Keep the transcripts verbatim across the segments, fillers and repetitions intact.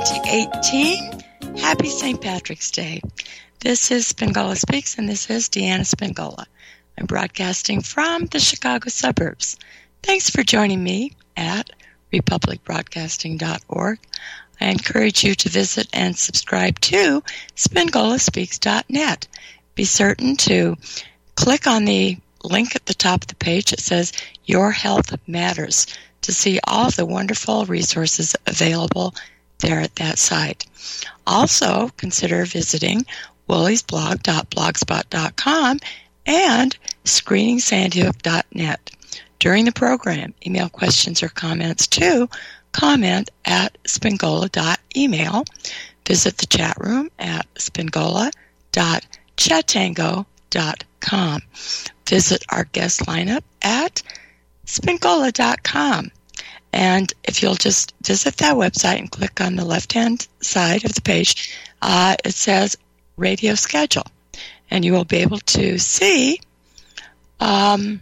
twenty eighteen. Happy Saint Patrick's Day. This is Spingola Speaks, and this is Deanna Spingola. I'm broadcasting from the Chicago suburbs. Thanks for joining me at republic broadcasting dot org. I encourage you to visit and subscribe to spingola speaks dot net. Be certain to click on the link at the top of the page that says Your Health Matters to see all of the wonderful resources available there at that site. Also, consider visiting woolies blog dot blogspot dot com and screening sandy hook dot net. During the program, email questions or comments to comment at spingola dot email. Visit the chat room at spingola dot chatango dot com. Visit our guest lineup at spingola dot com. And if you'll just visit that website and click on the left-hand side of the page, uh, it says radio schedule. And you will be able to see, um,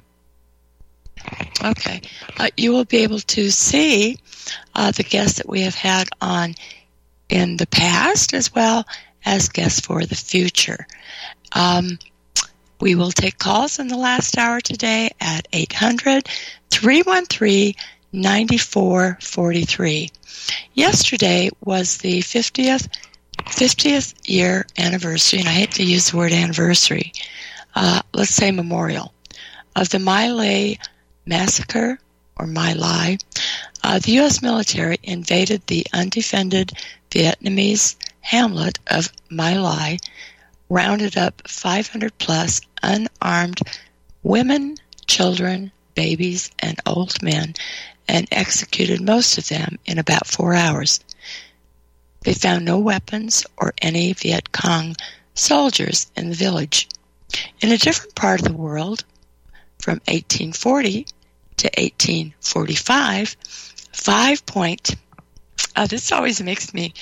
okay, uh, you will be able to see uh, the guests that we have had on in the past as well as guests for the future. Um, we will take calls in the last hour today at eight hundred, three one three, nine four four three. Yesterday was the fiftieth, fiftieth year anniversary, and I hate to use the word anniversary, uh, let's say memorial, of the My Lai massacre, or My Lai. Uh, the U S military invaded the undefended Vietnamese hamlet of My Lai, rounded up five hundred plus unarmed women, children, babies, and old men, and executed most of them in about four hours. They found no weapons or any Viet Cong soldiers in the village. In a different part of the world, from eighteen forty to eighteen forty-five, five point... Uh, this always makes me...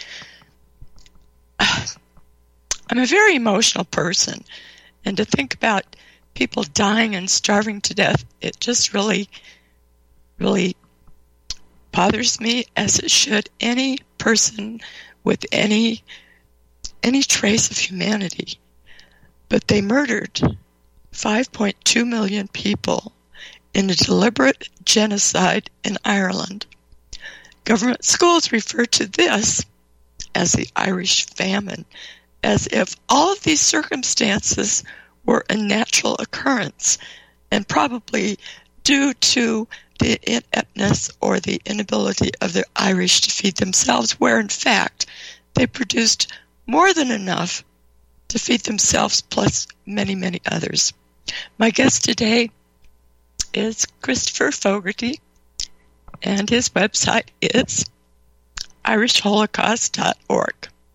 Uh, I'm a very emotional person, and to think about people dying and starving to death, it just really, really bothers me, as it should any person with any any trace of humanity. But they murdered five point two million people in a deliberate genocide in Ireland. Government schools refer to this as the Irish famine, as if all of these circumstances were a natural occurrence and probably due to the ineptness or the inability of the Irish to feed themselves, where in fact they produced more than enough to feed themselves plus many, many others. My guest today is Christopher Fogarty, and his website is irish holocaust dot org.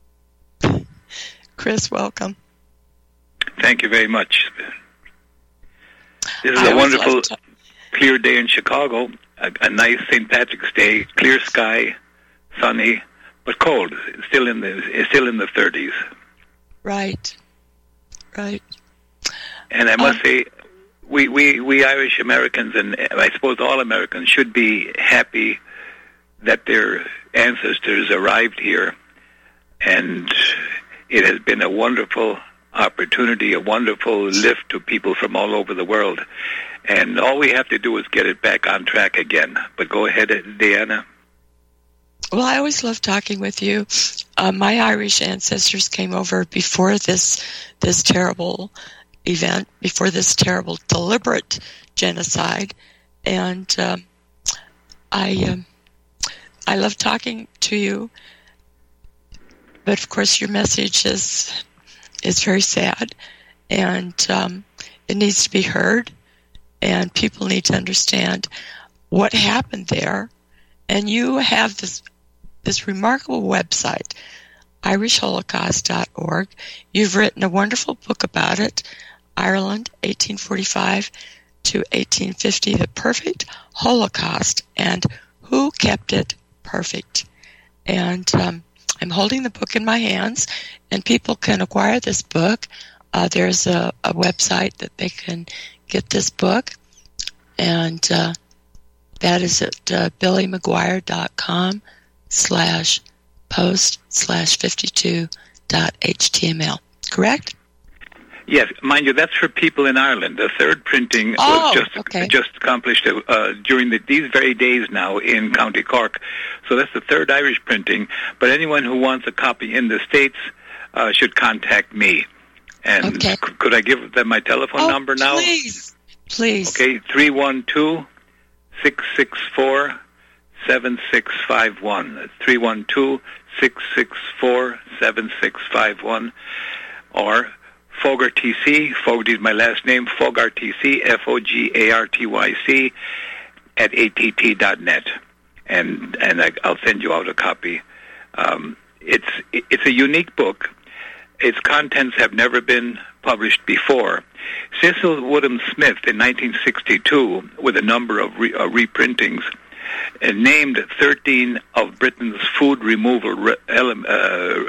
Chris, welcome. Thank you very much. This is I a wonderful, to... clear day in Chicago. A, a nice Saint Patrick's Day, clear sky, sunny, but cold. It's still in the it's still in the thirties. Right, right. And I must um, say, we, we, we Irish Americans, and I suppose all Americans, should be happy that their ancestors arrived here, and it has been a wonderful opportunity, a wonderful lift to people from all over the world. And all we have to do is get it back on track again. But go ahead, Deanna. Well, I always love talking with you. Uh, my Irish ancestors came over before this this terrible event, before this terrible deliberate genocide, and um, I um, I love talking to you. But of course, your message is is very sad, and um, it needs to be heard, and people need to understand what happened there. And you have this this remarkable website, irish holocaust dot org. You've written a wonderful book about it, Ireland, eighteen forty-five to eighteen fifty, The Perfect Holocaust, and Who Kept It Perfect. And um, I'm holding the book in my hands, and people can acquire this book. Uh, there's a, a website that they can get this book, and uh, that is at uh, billy mcguire dot com slash post slash fifty-two dot html. Correct? Yes, mind you, that's for people in Ireland. The third printing oh, was just okay. just accomplished uh, during the, these very days now in County Cork. So that's the third Irish printing. But anyone who wants a copy in the States uh, should contact me. And okay. c- could I give them my telephone oh, number now? Please, please. Okay, three one two, six six four, seven six five one. three one two, six six four, seven six five one. Or Fogarty, Fogarty is my last name, Fogarty, F O G A R T Y C, at A T T dot net. And and I, I'll send you out a copy. Um, it's it's a unique book. Its contents have never been published before. Cecil Woodham Smith, in nineteen sixty-two, with a number of re, uh, reprintings, uh, named thirteen of Britain's food removal re, uh,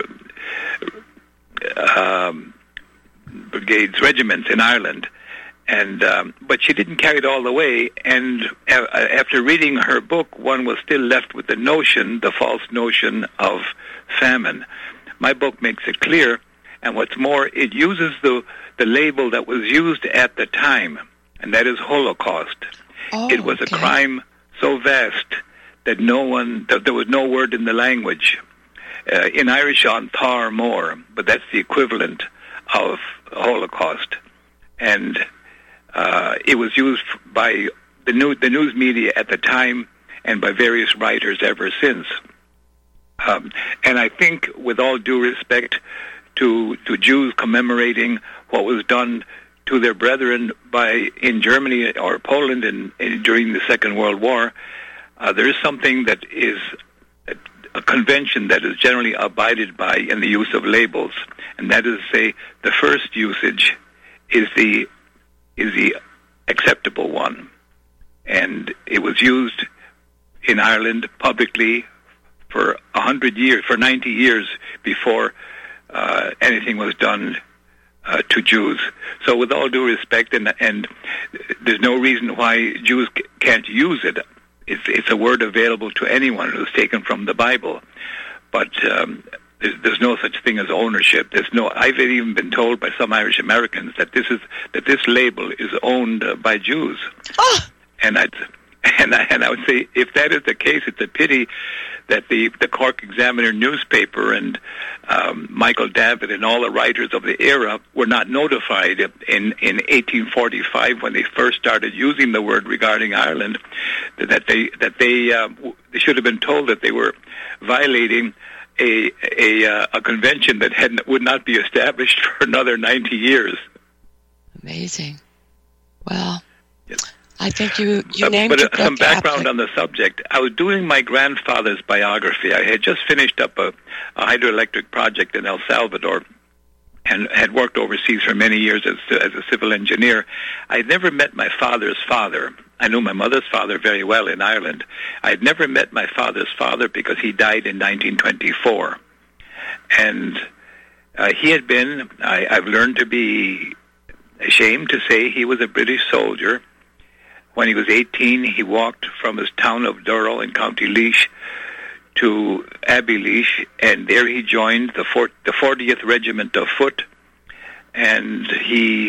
um, brigades, regiments in Ireland, and um, but she didn't carry it all the way. And uh, after reading her book, one was still left with the notion, the false notion of famine. My book makes it clear, and what's more, it uses the the label that was used at the time, and that is Holocaust. Oh, it was okay. a crime so vast that no one, that there was no word in the language. Uh, in Irish, on tar more, but that's the equivalent of Holocaust, and uh, it was used by the new the news media at the time and by various writers ever since. Um, and I think, with all due respect to to Jews commemorating what was done to their brethren by in Germany or Poland in, in, during the Second World War, uh, there is something that is a, a convention that is generally abided by in the use of labels. And that is, say, the first usage is the is the acceptable one, and it was used in Ireland publicly for a hundred years, for ninety years before uh, anything was done uh, to Jews. So, with all due respect, and and there's no reason why Jews c- can't use it. It's it's a word available to anyone who's taken from the Bible, but. Um, There's, there's no such thing as ownership. There's no. I've even been told by some Irish Americans that this is that this label is owned uh, by Jews. Oh. And I and I and I would say, if that is the case, it's a pity that the the Cork Examiner newspaper and um, Michael Davitt and all the writers of the era were not notified in in eighteen forty-five, when they first started using the word regarding Ireland, that they that they uh, they should have been told that they were violating a a, uh, a convention that had would not be established for another ninety years. Amazing. Well, yes. I think you, you uh, named but, your uh, book some background aptly. on the subject. I was doing my grandfather's biography. I had just finished up a, a hydroelectric project in El Salvador and had worked overseas for many years as, as a civil engineer. I had never met my father's father. I knew my mother's father very well in Ireland. I had never met my father's father because he died in nineteen twenty-four. And uh, he had been, I, I've learned to be ashamed to say, he was a British soldier. When he was eighteen, he walked from his town of Durrow in County Laois to Abbeyleash, and there he joined the, fort, the fortieth Regiment of Foot, and he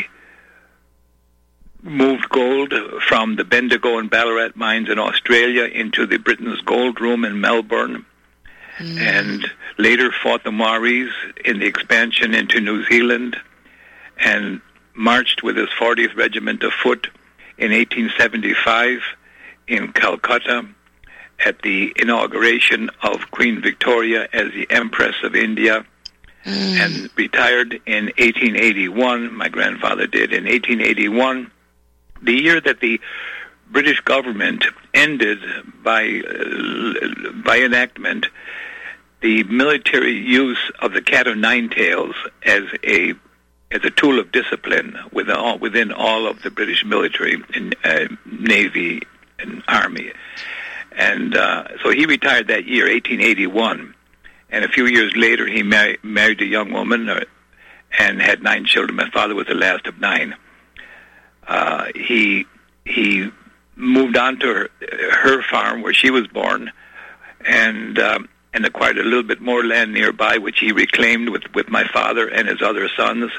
moved gold from the Bendigo and Ballarat mines in Australia into the Britain's Gold Room in Melbourne, mm. and later fought the Maoris in the expansion into New Zealand, and marched with his fortieth Regiment of Foot in eighteen seventy-five in Calcutta at the inauguration of Queen Victoria as the Empress of India, mm. and retired in eighteen eighty-one. My grandfather did in eighteen eighty-one, the year that the British government ended by uh, by enactment the military use of the cat of nine tails as a as a tool of discipline within all, within all of the British military and uh, Navy and Army. And uh, so he retired that year, eighteen eighty-one. And a few years later, he mar- married a young woman uh, and had nine children. My father was the last of nine. Uh, he he moved on to her, her farm where she was born, and um, and acquired a little bit more land nearby, which he reclaimed with, with my father and his other sons,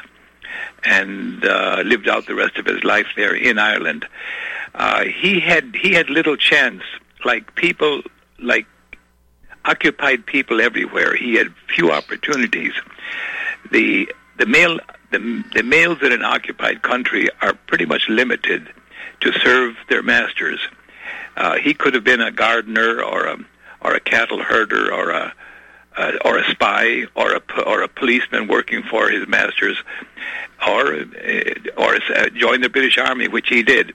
and uh, lived out the rest of his life there in Ireland. Uh, he had he had little chance, like people, like occupied people everywhere. He had few opportunities. The the male the, the males in an occupied country are pretty much limited to serve their masters. Uh, he could have been a gardener or a or a cattle herder or a uh, or a spy or a or a policeman working for his masters, or uh, or uh, join the British Army, which he did,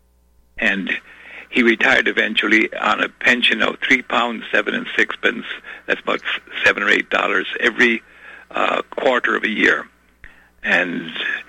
and he retired eventually on a pension of three pounds seven and sixpence. That's about seven or eight dollars every uh, quarter of a year. And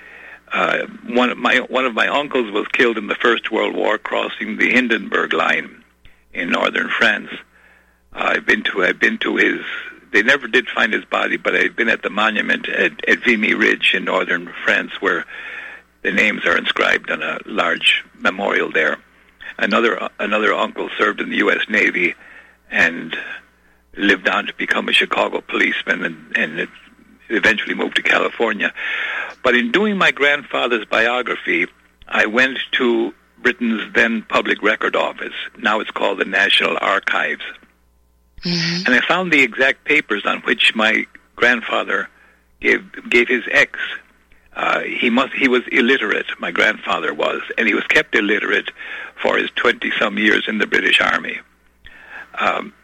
uh, one of my one of my uncles was killed in the First World War crossing the Hindenburg Line in northern France. Uh, I've been to I've been to his. They never did find his body, but I've been at the monument at, at Vimy Ridge in northern France, where the names are inscribed on a large memorial there. Another another uncle served in the U S Navy and lived on to become a Chicago policeman, and, and it eventually moved to California. But in doing my grandfather's biography, I went to Britain's then Public Record Office. Now it's called the National Archives. Mm-hmm. And I found the exact papers on which my grandfather gave gave his ex. Uh, he must he was illiterate, my grandfather was, and he was kept illiterate for his twenty-some years in the British Army. Um,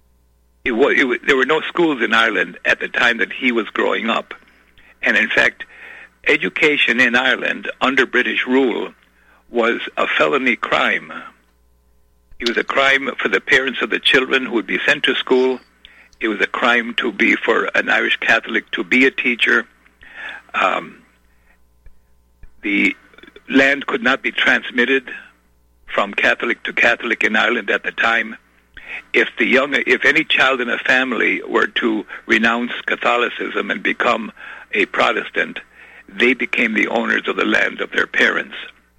it was, it was, there were no schools in Ireland at the time that he was growing up. And in fact, education in Ireland under British rule was a felony crime. It was a crime for the parents of the children who would be sent to school. It was a crime to be for an Irish Catholic to be a teacher. Um, the land could not be transmitted from Catholic to Catholic in Ireland at the time. If the young, if any child in a family were to renounce Catholicism and become a Protestant, they became the owners of the land of their parents.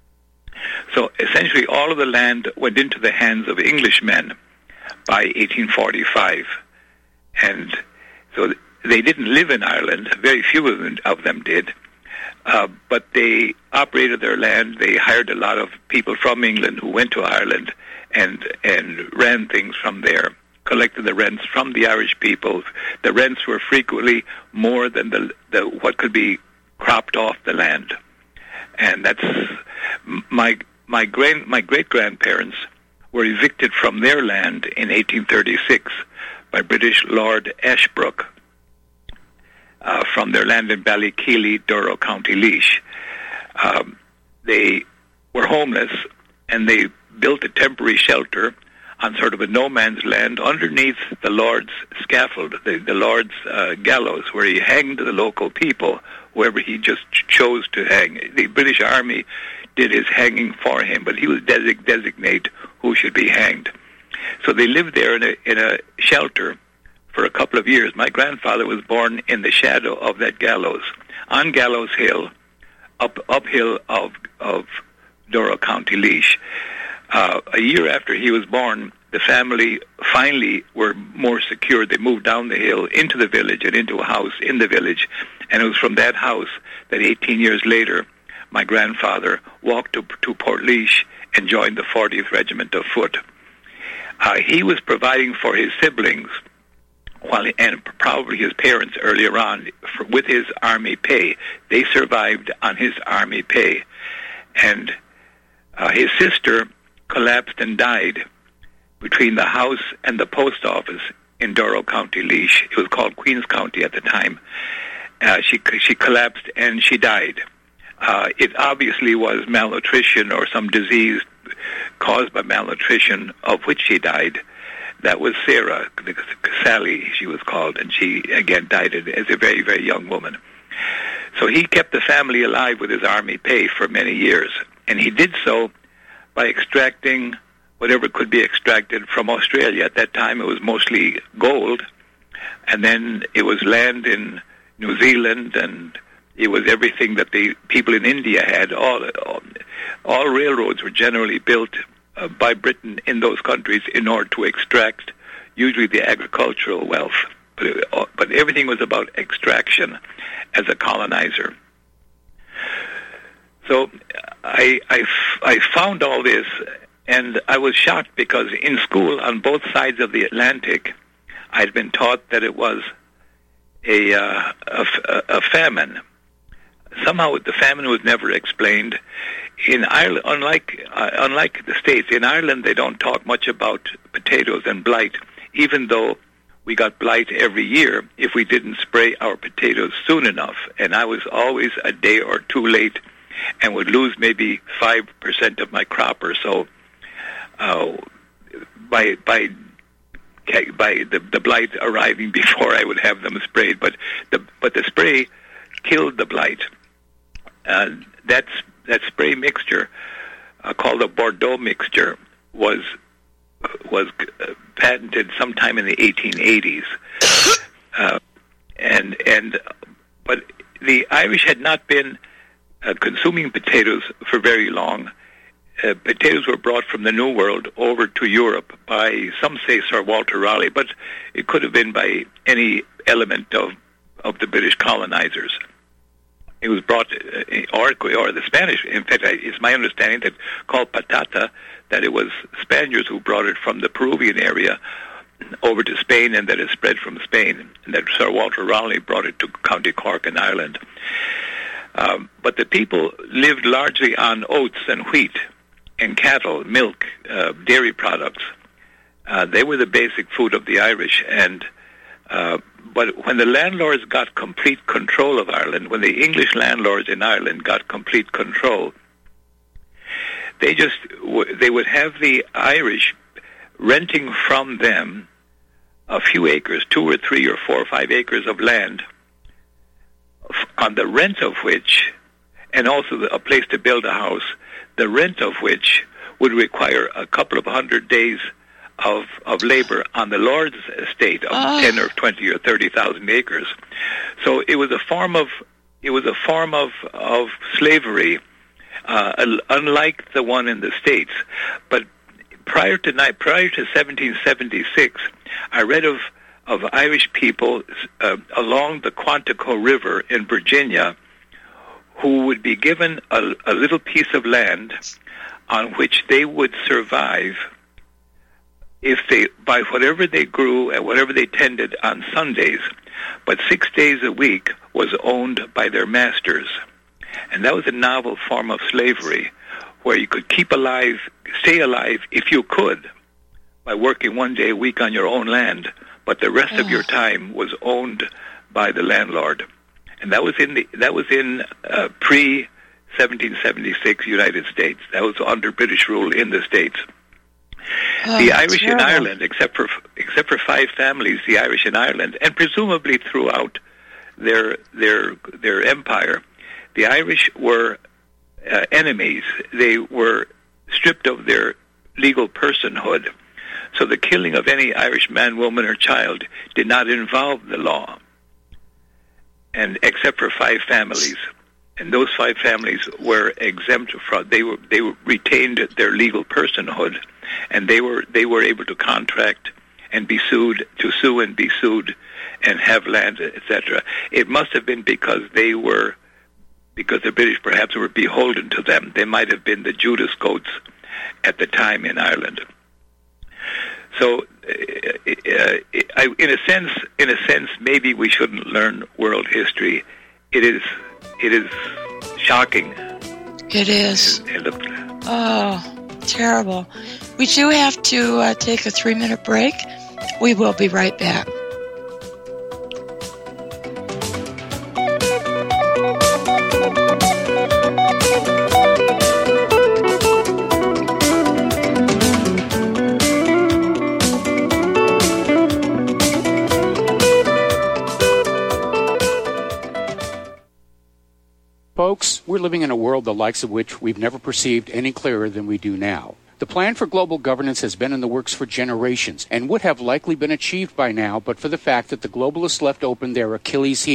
So essentially all of the land went into the hands of Englishmen by eighteen forty-five. And so they didn't live in Ireland. Very few of them, of them did. Uh, but they operated their land. They hired a lot of people from England who went to Ireland and and ran things from there, collected the rents from the Irish people. The rents were frequently more than the, the what could be cropped off the land. And that's my my grand my great grandparents were evicted from their land in eighteen thirty-six by British Lord Ashbrook uh, from their land in Ballykeely, Durrow, County Laois. Um, they were homeless, and they built a temporary shelter on sort of a no man's land underneath the Lord's scaffold, the, the Lord's uh, gallows, where he hanged the local people, whoever he just chose to hang. The British Army did his hanging for him, but he would desig- designate who should be hanged. So they lived there in a, in a shelter for a couple of years. My grandfather was born in the shadow of that gallows, on Gallows Hill, up uphill of, of Durrow, County Laois. Uh, a year after he was born, the family finally were more secure. They moved down the hill into the village and into a house in the village. And it was from that house that eighteen years later, my grandfather walked to, to Portlaoise and joined the fortieth Regiment of Foot. Uh, he was providing for his siblings, while he, and probably his parents earlier on, for, with his army pay. They survived on his army pay. And uh, his sister collapsed and died between the house and the post office in Durrow, County Laois. It was called Queens County at the time. Uh, she she collapsed and she died. Uh, it obviously was malnutrition or some disease caused by malnutrition of which she died. That was Sarah, Sally she was called, and she again died as a very, very young woman. So he kept the family alive with his army pay for many years, and he did so by extracting whatever could be extracted from Australia. At that time, it was mostly gold, and then it was land in New Zealand, and it was everything that the people in India had. All, all, all railroads were generally built uh, by Britain in those countries in order to extract usually the agricultural wealth. But, it, but everything was about extraction as a colonizer. So I, I, I found all this, and I was shocked because in school on both sides of the Atlantic, I'd been taught that it was a, uh, a, a famine. Somehow the famine was never explained. In Ireland, unlike uh, unlike the States, in Ireland they don't talk much about potatoes and blight, even though we got blight every year if we didn't spray our potatoes soon enough. And I was always a day or two late and would lose maybe five percent of my crop or so uh, by by by the, the blight arriving before I would have them sprayed. But the but the spray killed the blight. Uh, that's that spray mixture, uh, called a Bordeaux mixture, was was uh, patented sometime in the eighteen eighties, uh, and and but the Irish had not been uh, consuming potatoes for very long. Uh, potatoes were brought from the New World over to Europe by, some say, Sir Walter Raleigh, but it could have been by any element of of the British colonizers. It was brought, uh, or, or the Spanish, in fact, it's my understanding that called patata, that it was Spaniards who brought it from the Peruvian area over to Spain, and that it spread from Spain, and that Sir Walter Raleigh brought it to County Cork in Ireland. Um, but the people lived largely on oats and wheat and cattle, milk, uh, dairy products. Uh, they were the basic food of the Irish, and uh, but when the landlords got complete control of Ireland, when the English landlords in Ireland got complete control, they just they would have the Irish renting from them a few acres, two or three or four or five acres of land, on the rent of which, and also a place to build a house, the rent of which would require a couple of hundred days of of labor on the Lord's estate of oh. ten or twenty or thirty thousand acres. So it was a form of it was a form of of slavery, uh, unlike the one in the States. But prior to prior to seventeen seventy-six, I read of of Irish people uh, along the Quantico River in Virginia who would be given a, a little piece of land on which they would survive if they, by whatever they grew and whatever they tended on Sundays, but six days a week was owned by their masters. And that was a novel form of slavery, where you could keep alive, stay alive if you could, by working one day a week on your own land, but the rest oh. of your time was owned by the landlord. And that was in the that was in uh, pre seventeen seventy-six United States. That was under British rule in the States. Oh, the Irish terrible. in Ireland, except for except for five families, the Irish in Ireland, and presumably throughout their their their empire, the Irish were uh, enemies. They were stripped of their legal personhood. So the killing of any Irish man, woman, or child did not involve the law, and except for five families. And those five families were exempt from. They were they were retained their legal personhood, and they were they were able to contract and be sued, to sue and be sued, and have land, et cetera. It must have been because they were, because the British perhaps were beholden to them. They might have been the Judas goats at the time in Ireland. So, uh, uh, I, in a sense, in a sense, maybe we shouldn't learn world history. It is, it is shocking. It is. It, it oh, terrible. We do have to uh, take a three-minute break. We will be right back. Folks, we're living in a world the likes of which we've never perceived any clearer than we do now. The plan for global governance has been in the works for generations and would have likely been achieved by now but for the fact that the globalists left open their Achilles heel.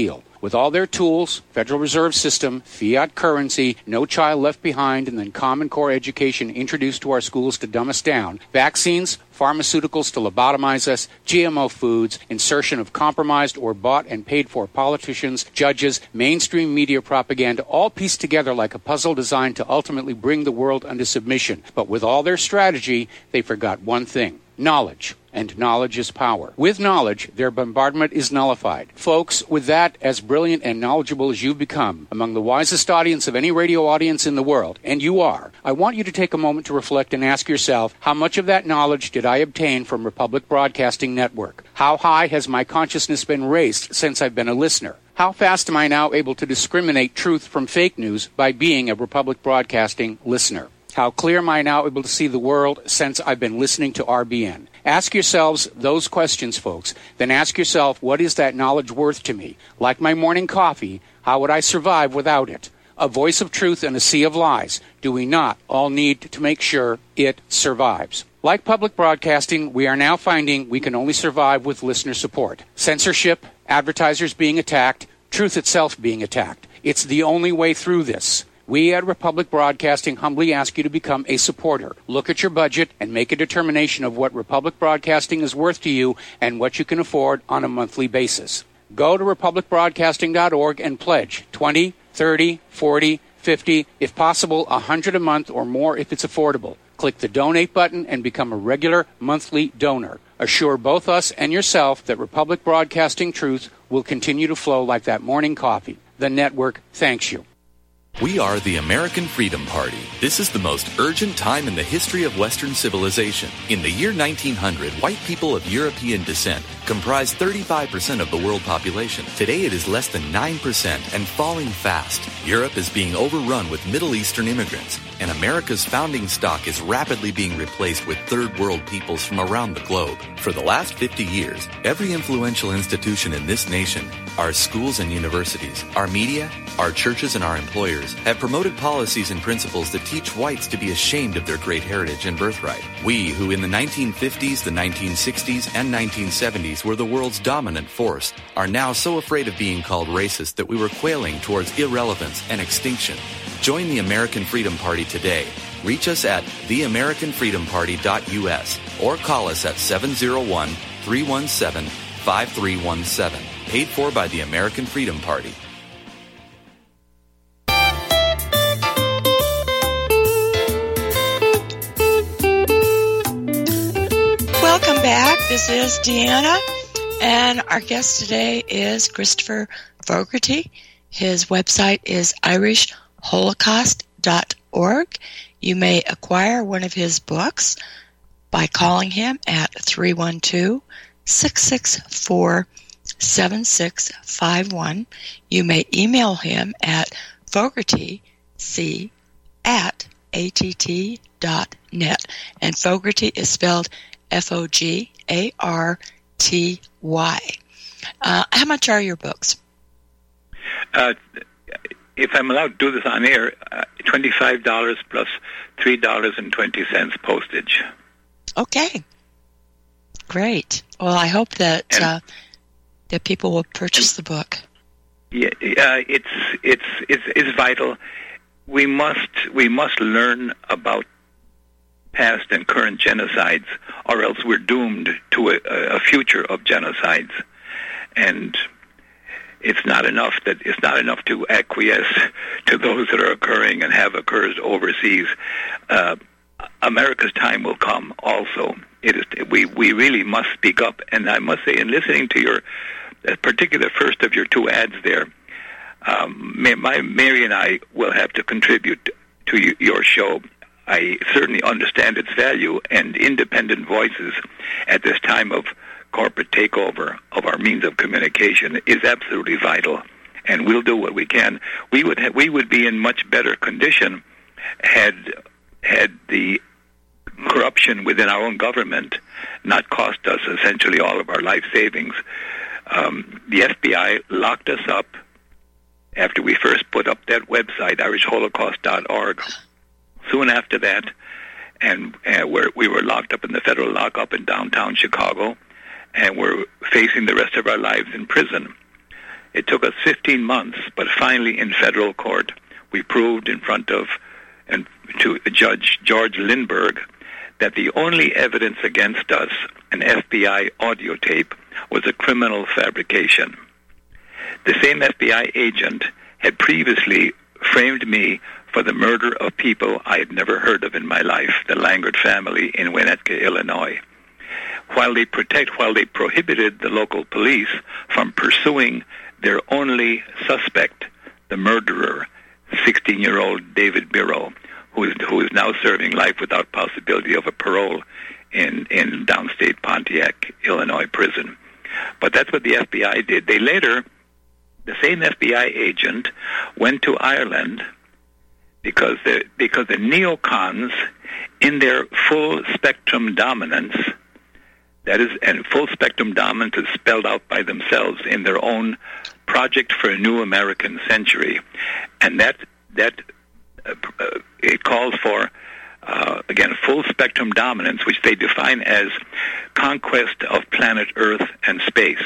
With all their tools, Federal Reserve System, fiat currency, no child left behind, and then Common Core education introduced to our schools to dumb us down, vaccines, pharmaceuticals to lobotomize us, G M O foods, insertion of compromised or bought and paid for politicians, judges, mainstream media propaganda, all pieced together like a puzzle designed to ultimately bring the world under submission. But with all their strategy, they forgot one thing: knowledge. And knowledge is power. With knowledge, their bombardment is nullified. Folks, with that, as brilliant and knowledgeable as you've become, among the wisest audience of any radio audience in the world, and you are, I want you to take a moment to reflect and ask yourself, how much of that knowledge did I obtain from Republic Broadcasting Network? How high has my consciousness been raised since I've been a listener? How fast am I now able to discriminate truth from fake news by being a Republic Broadcasting listener? How clear am I now able to see the world since I've been listening to R B N? Ask yourselves those questions, folks. Then ask yourself, what is that knowledge worth to me? Like my morning coffee, how would I survive without it? A voice of truth in a sea of lies. Do we not all need to make sure it survives? Like public broadcasting, we are now finding we can only survive with listener support. Censorship, advertisers being attacked, truth itself being attacked. It's the only way through this. We at Republic Broadcasting humbly ask you to become a supporter. Look at your budget and make a determination of what Republic Broadcasting is worth to you and what you can afford on a monthly basis. Go to republic broadcasting dot org and pledge twenty, thirty, forty, fifty, if possible, one hundred a month or more if it's affordable. Click the donate button and become a regular monthly donor. Assure both us and yourself that Republic Broadcasting truth will continue to flow like that morning coffee. The network thanks you. We are the American Freedom Party. This is the most urgent time in the history of Western civilization. In the year nineteen hundred, white people of European descent comprised thirty-five percent of the world population. Today it is less than nine percent and falling fast. Europe is being overrun with Middle Eastern immigrants, and America's founding stock is rapidly being replaced with third world peoples from around the globe. For the last fifty years, every influential institution in this nation, our schools and universities, our media, our churches, and our employers have promoted policies and principles that teach whites to be ashamed of their great heritage and birthright. We, who in the nineteen fifties, the nineteen sixties, and nineteen seventies were the world's dominant force, are now so afraid of being called racist that we were quailing towards irrelevance and extinction. Join the American Freedom Party today. Reach us at the american freedom party dot u s or call us at seven oh one, three one seven, five three one seven. Paid for by the American Freedom Party. Welcome back. This is Deanna, and our guest today is Christopher Fogarty. His website is irish holocaust dot org. You may acquire one of his books by calling him at three one two, six six four, seven six five one. You may email him at fogartyc at a t t dot net. And Fogarty is spelled F O G A R T Y. Uh, how much are your books? Uh, if I'm allowed to do this on air, uh, twenty-five dollars plus three dollars and twenty cents postage. Okay. Great. Well, I hope that and, uh, that people will purchase and, the book. Yeah, uh, it's it's it's it's vital. We must we must learn about past and current genocides, or else we're doomed to a, a future of genocides. And it's not enough that it's not enough to acquiesce to those that are occurring and have occurred overseas. Uh, America's time will come. Also, it is we we really must speak up. And I must say, in listening to your uh, particular first of your two ads there, um, my Mary and I will have to contribute to you, your show. I certainly understand its value, and independent voices at this time of corporate takeover of our means of communication is absolutely vital, and we'll do what we can. We would ha- we would be in much better condition had had the corruption within our own government not cost us essentially all of our life savings. Um, the F B I locked us up after we first put up that website, irish holocaust dot org. Soon after that, and uh, we're, we were locked up in the federal lockup in downtown Chicago, and we're facing the rest of our lives in prison. It took us fifteen months, but finally in federal court, we proved in front of and to Judge George Lindbergh that the only evidence against us, an F B I audio tape, was a criminal fabrication. The same F B I agent had previously framed me for the murder of people I had never heard of in my life, the Langard family in Winnetka, Illinois. While they protect, while they prohibited the local police from pursuing their only suspect, the murderer, sixteen-year-old David Biro, who is who is now serving life without possibility of a parole in in downstate Pontiac, Illinois prison. But that's what the F B I did. They later, the same F B I agent went to Ireland because the because the neocons, in their full spectrum dominance, that is, and full spectrum dominance is spelled out by themselves in their own Project for a New American Century, and that that uh, uh, it calls for uh, again full spectrum dominance, which they define as conquest of planet Earth and space,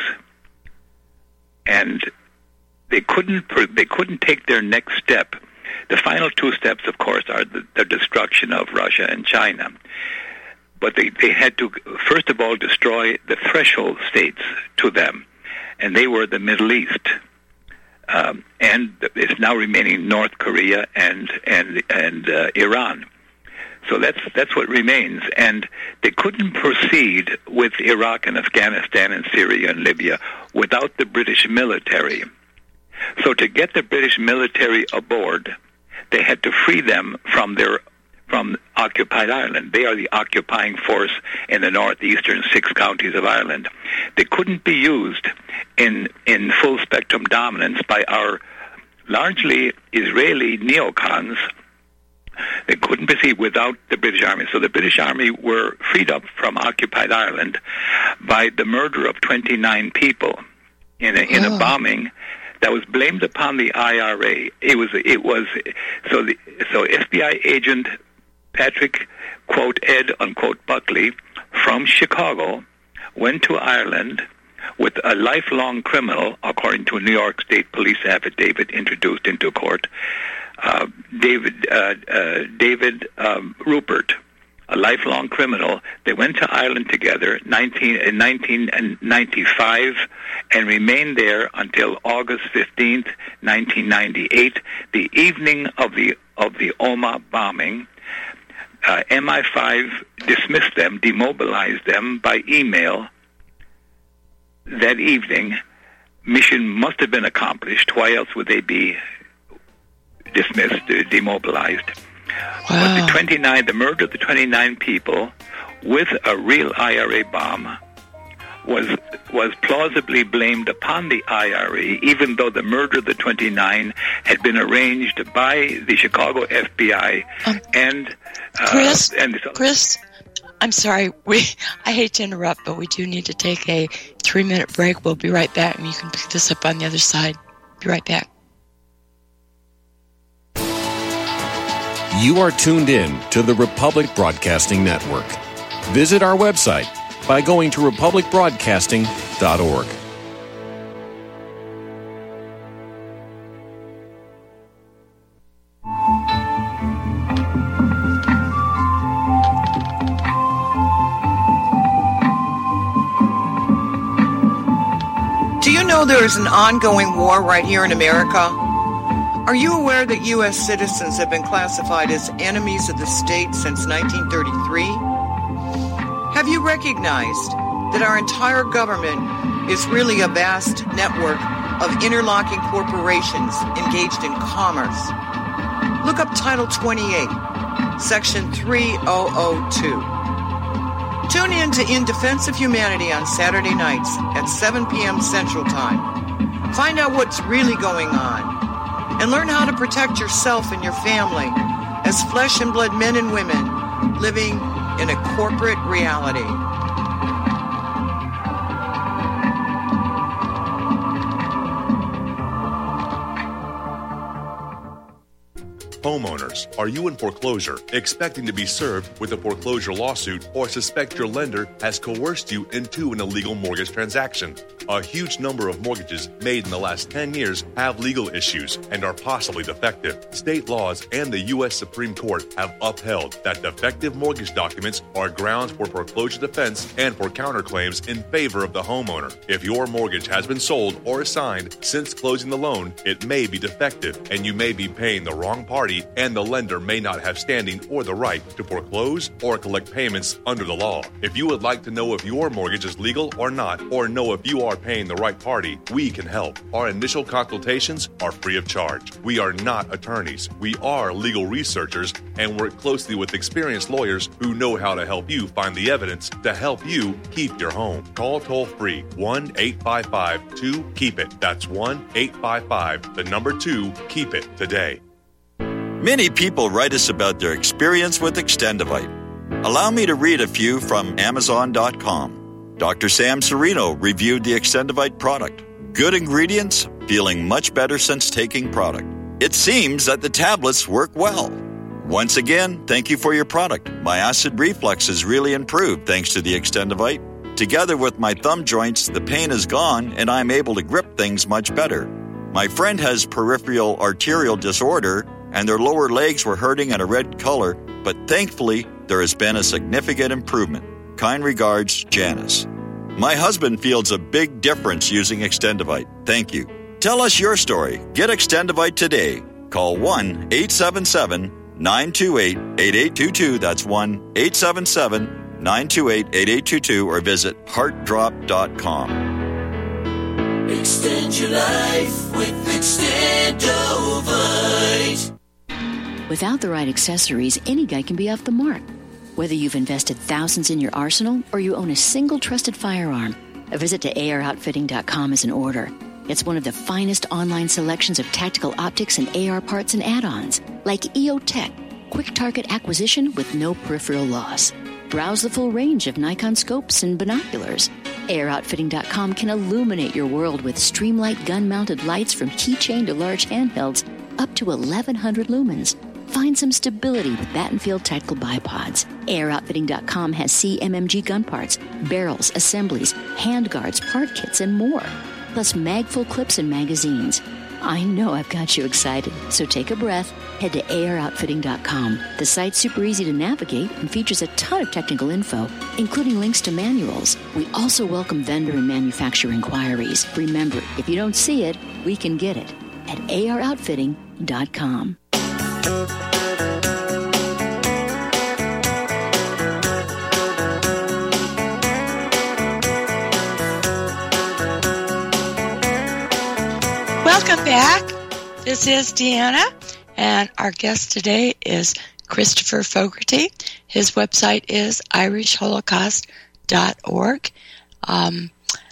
and they couldn't they couldn't take their next step. The final two steps, of course, are the, the destruction of Russia and China. But they, they had to, first of all, destroy the threshold states to them, and they were the Middle East. Um, and it's now remaining North Korea and and and uh, Iran. So that's that's what remains. And they couldn't proceed with Iraq and Afghanistan and Syria and Libya without the British military. So to get the British military aboard, they had to free them from their from occupied Ireland. They are the occupying force in the northeastern six counties of Ireland. They couldn't be used in in full spectrum dominance by our largely Israeli neocons. They couldn't proceed without the British Army. So the British Army were freed up from occupied Ireland by the murder of twenty-nine people in a, in oh. a bombing that was blamed upon the I R A. It was it was so the so F B I agent Patrick, quote, Ed, unquote, Buckley, from Chicago, went to Ireland with a lifelong criminal, according to a New York State Police affidavit introduced into court, uh, David uh, uh, David um, Rupert, a lifelong criminal. They went to Ireland together nineteen, in nineteen ninety-five and remained there until August fifteenth, nineteen ninety-eight, the evening of the of the Omagh bombing. Uh, M I five dismissed them, demobilized them by email that evening. Mission must have been accomplished. Why else would they be dismissed, uh, demobilized? Wow. But the twenty-nine, the murder of the twenty-nine people with a real I R A bomb was was plausibly blamed upon the I R A, even though the murder of the twenty-nine had been arranged by the Chicago F B I um, and uh, Chris. And Chris, I'm sorry. We I hate to interrupt, but we do need to take a three-minute break. We'll be right back, and you can pick this up on the other side. Be right back. You are tuned in to the Republic Broadcasting Network. Visit our website by going to republic broadcasting dot org. Do you know there is an ongoing war right here in America? Are you aware that U S citizens have been classified as enemies of the state since nineteen thirty-three? Have you recognized that our entire government is really a vast network of interlocking corporations engaged in commerce? Look up Title twenty-eight, Section three thousand two. Tune in to In Defense of Humanity on Saturday nights at seven p.m. Central Time. Find out what's really going on and learn how to protect yourself and your family as flesh and blood men and women living in a corporate reality. Homeowners, are you in foreclosure, expecting to be served with a foreclosure lawsuit, or suspect your lender has coerced you into an illegal mortgage transaction? A huge number of mortgages made in the last ten years have legal issues and are possibly defective. State laws and the U S Supreme Court have upheld that defective mortgage documents are grounds for foreclosure defense and for counterclaims in favor of the homeowner. If your mortgage has been sold or assigned since closing the loan, it may be defective and you may be paying the wrong party, and the lender may not have standing or the right to foreclose or collect payments under the law. If you would like to know if your mortgage is legal or not, or know if you are paying the right party, we can help. Our initial consultations are free of charge. We are not attorneys. We are legal researchers and work closely with experienced lawyers who know how to help you find the evidence to help you keep your home. Call toll-free one eight five five two keep it. That's one eight five five, the number two, keep it today. Many people write us about their experience with Extendivite. Allow me to read a few from Amazon dot com. Doctor Sam Serino reviewed the Extendivite product. Good ingredients, feeling much better since taking product. It seems that the tablets work well. Once again, thank you for your product. My acid reflux has really improved thanks to the Extendivite. Together with my thumb joints, the pain is gone and I'm able to grip things much better. My friend has peripheral arterial disorder and their lower legs were hurting in a red color, but thankfully, there has been a significant improvement. Kind regards, Janice. My husband feels a big difference using Extendivite. Thank you. Tell us your story. Get Extendivite today. Call one eight seven seven nine two eight eight eight two two. That's one eight seven seven nine two eight eight eight two two or visit heart drop dot com. Extend your life with Extendovite. Without the right accessories, any guy can be off the mark. Whether you've invested thousands in your arsenal or you own a single trusted firearm, a visit to A R outfitting dot com is in order. It's one of the finest online selections of tactical optics and A R parts and add-ons, like E O Tech, quick target acquisition with no peripheral loss. Browse the full range of Nikon scopes and binoculars. A R outfitting dot com can illuminate your world with Streamlight gun-mounted lights from keychain to large handhelds up to eleven hundred lumens. Find some stability with Battenfield Tactical Bipods. A R outfitting dot com has C M M G gun parts, barrels, assemblies, handguards, part kits, and more. Plus mag-full clips and magazines. I know I've got you excited, so take a breath. Head to A R outfitting dot com. The site's super easy to navigate and features a ton of technical info, including links to manuals. We also welcome vendor and manufacturer inquiries. Remember, if you don't see it, we can get it at A R outfitting dot com. Welcome back. This is Deanna, and our guest today is Christopher Fogarty. His website is irish holocaust dot org. Um,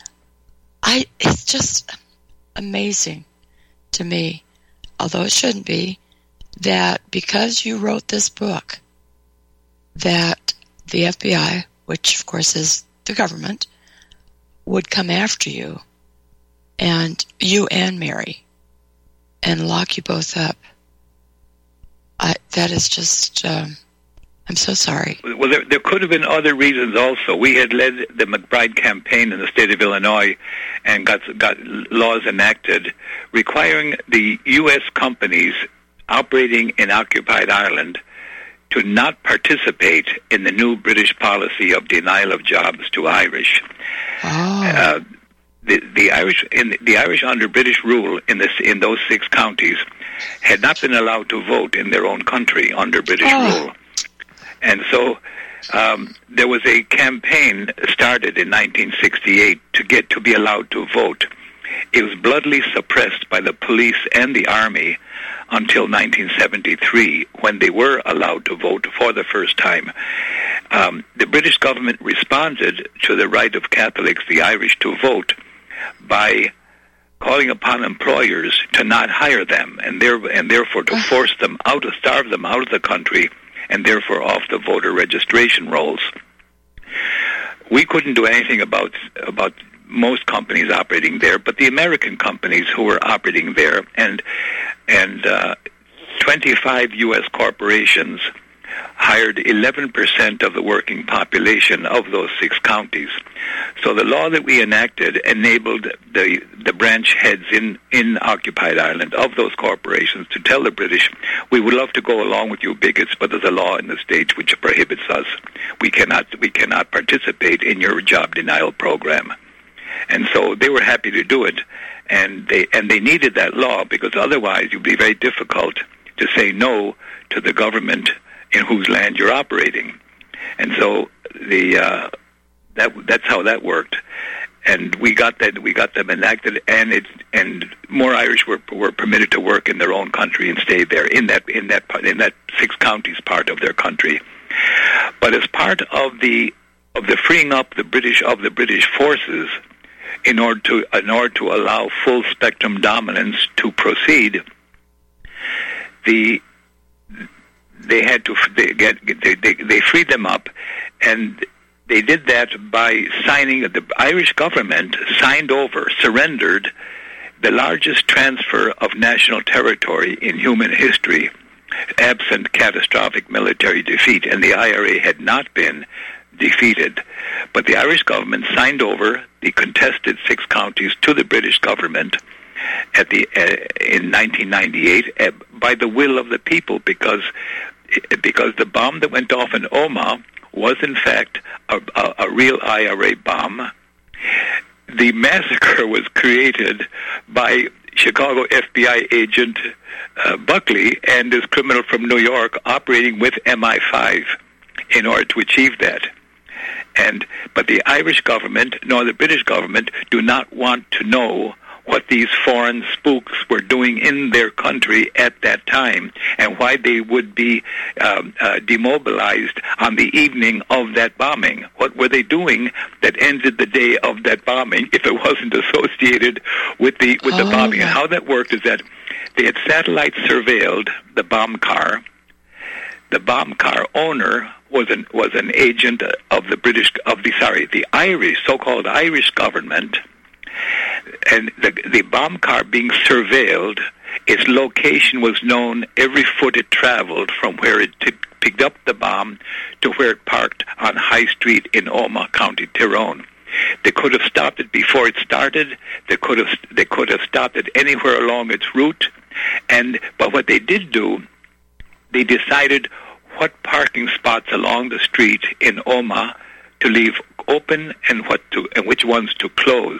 I it's just amazing to me, although it shouldn't be, that because you wrote this book, that the F B I, which of course is the government, would come after you, and you and Mary, and lock you both up. I, that is just, um, I'm so sorry. Well, there, there could have been other reasons also. We had led the McBride campaign in the state of Illinois and got got laws enacted requiring the U S companies operating in occupied Ireland to not participate in the new British policy of denial of jobs to Irish. Oh. Uh, the, the Irish, in the, the Irish under British rule in this in those six counties had not been allowed to vote in their own country under British oh. rule, and so um, there was a campaign started in nineteen sixty-eight to get to be allowed to vote. It was bloodily suppressed by the police and the army until nineteen seventy-three, when they were allowed to vote for the first time. Um, the British government responded to the right of Catholics, the Irish, to vote by calling upon employers to not hire them, and, there, and therefore to force them out, to starve them out of the country, and therefore off the voter registration rolls. We couldn't do anything about about most companies operating there, but the American companies who were operating there, and and uh, twenty-five U S corporations hired eleven percent of the working population of those six counties. So the law that we enacted enabled the the branch heads in, in occupied Ireland of those corporations to tell the British, we would love to go along with you bigots, but there's a law in the States which prohibits us. We cannot we cannot participate in your job denial program. And so they were happy to do it, and they and they needed that law because otherwise it would be very difficult to say no to the government in whose land you're operating. And so the uh, that that's how that worked. And we got that we got them enacted, and it and more Irish were were permitted to work in their own country and stay there in that in that in that six counties part of their country. But as part of the of the freeing up the British of the British forces, in order to in order to allow full spectrum dominance to proceed, the they had to they get they, they they freed them up, and they did that by signing. The Irish government signed over, surrendered the largest transfer of national territory in human history, absent catastrophic military defeat, and the I R A had not been defeated. But the Irish government signed over the contested six counties to the British government at the uh, in nineteen ninety-eight uh, by the will of the people, because because the bomb that went off in Omagh was in fact a, a, a real I R A bomb. The massacre was created by Chicago F B I agent uh, Buckley and his criminal from New York operating with M I five in order to achieve that. And but the Irish government nor the British government do not want to know what these foreign spooks were doing in their country at that time, and why they would be um, uh, demobilized on the evening of that bombing. What were they doing that ended the day of that bombing if it wasn't associated with the with the oh, bombing? Yeah. And how that worked is that they had satellite surveilled the bomb car. The bomb car owner was an was an agent of the British of the sorry the Irish so-called Irish government. And the, the bomb car being surveilled, its location was known every foot it traveled from where it t- picked up the bomb to where it parked on High Street in Omagh, County Tyrone. They could have stopped it before it started. They could have they could have stopped it anywhere along its route. And but what they did do, they decided what parking spots along the street in Omagh to leave open and what to and which ones to close.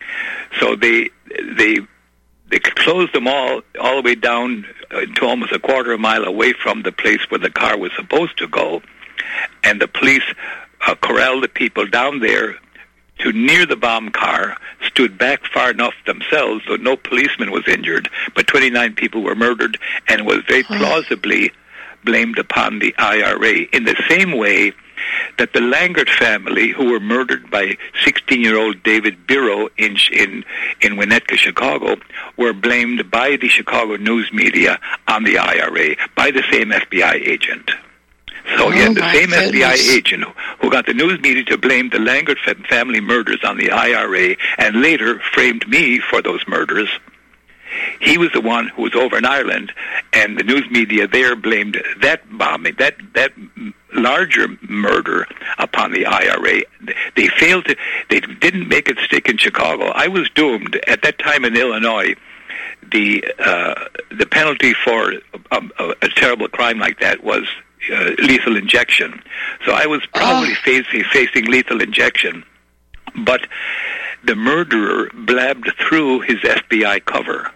So they they they closed them all all the way down to almost a quarter of a mile away from the place where the car was supposed to go, and the police uh, corralled the people down there to near the bomb car, stood back far enough themselves so no policeman was injured, but twenty-nine people were murdered, and it was very plausibly blamed upon the I R A in the same way that the Langert family, who were murdered by sixteen-year-old David Biro in in in Winnetka, Chicago, were blamed by the Chicago news media on the I R A by the same F B I agent. So you oh had the same goodness. F B I agent who got the news media to blame the Langert family murders on the I R A, and later framed me for those murders. He was the one who was over in Ireland, and the news media there blamed that bombing, that that larger murder upon the I R A. They failed to, they didn't make it stick in Chicago. I was doomed at that time in Illinois. The uh, the penalty for a, a, a terrible crime like that was uh, lethal injection. So I was probably oh. facing facing lethal injection, but the murderer blabbed through his F B I cover.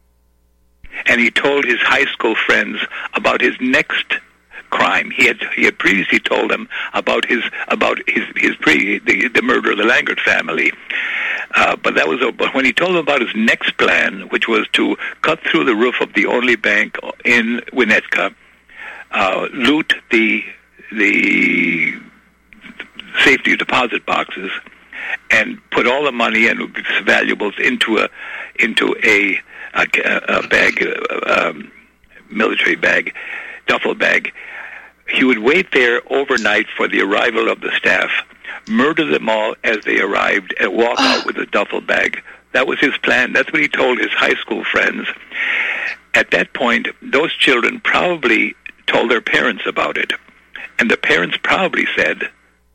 And he told his high school friends about his next crime. He had he had previously told them about his about his his pre the, the murder of the Langert family. Uh, but that was but when he told them about his next plan, which was to cut through the roof of the only bank in Winnetka, uh, loot the the safety deposit boxes, and put all the money and valuables into a into a a, a bag, a, um, military bag, duffel bag. He would wait there overnight for the arrival of the staff, murder them all as they arrived, and walk out with a duffel bag. That was his plan. That's what he told his high school friends. At that point, those children probably told their parents about it. And the parents proudly said,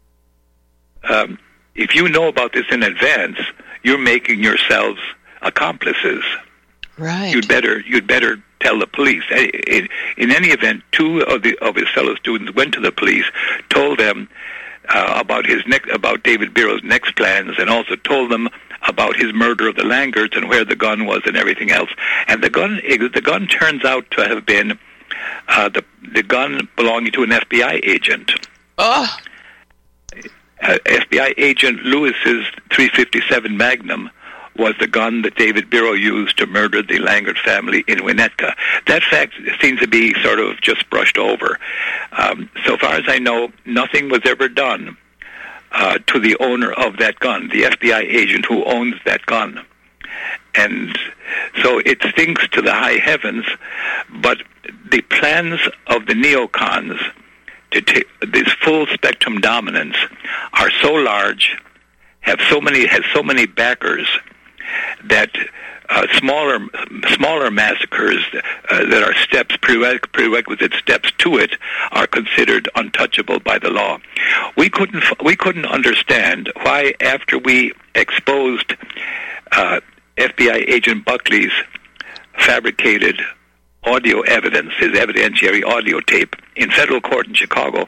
um, if you know about this in advance, you're making yourselves accomplices. Right. You'd better you'd better tell the police. In, in any event, two of the of his fellow students went to the police, told them uh, about his next about David Biro's next plans, and also told them about his murder of the Langerts and where the gun was and everything else. And the gun the gun turns out to have been uh, the the gun belonging to an F B I agent. Oh. Uh, F B I agent Lewis's three fifty-seven Magnum was the gun that David Biro used to murder the Langert family in Winnetka. That fact seems to be sort of just brushed over. Um, so far as I know, nothing was ever done uh, to the owner of that gun, the F B I agent who owns that gun. And so it stinks to the high heavens, but the plans of the neocons to take this full spectrum dominance are so large, have so many, has so many backers, that uh, smaller smaller massacres uh, that are steps, prereq- prerequisite steps to it, are considered untouchable by the law. We couldn't we couldn't understand why, after we exposed uh, F B I agent Buckley's fabricated audio evidence, his evidentiary audio tape, in federal court in Chicago,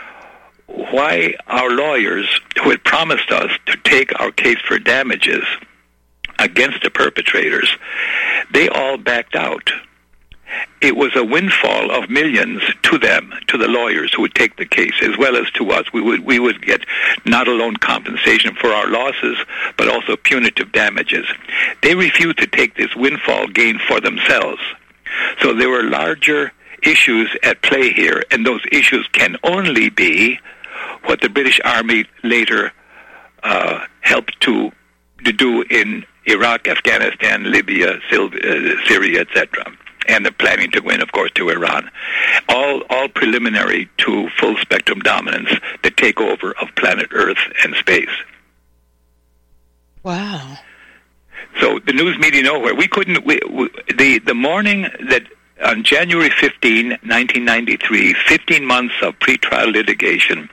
why our lawyers, who had promised us to take our case for damages against the perpetrators, they all backed out. It was a windfall of millions to them, to the lawyers who would take the case, as well as to us. We would we would get not alone compensation for our losses, but also punitive damages. They refused to take this windfall gain for themselves. So there were larger issues at play here, and those issues can only be what the British Army later uh, helped to, to do in Iraq, Afghanistan, Libya, Sil- uh, Syria, et cetera, and the planning to go in, of course, to Iran. All all preliminary to full-spectrum dominance, the takeover of planet Earth and space. Wow. So the news media nowhere. We couldn't. We, we, the the morning that on January fifteenth, nineteen ninety-three, fifteen months of pretrial litigation,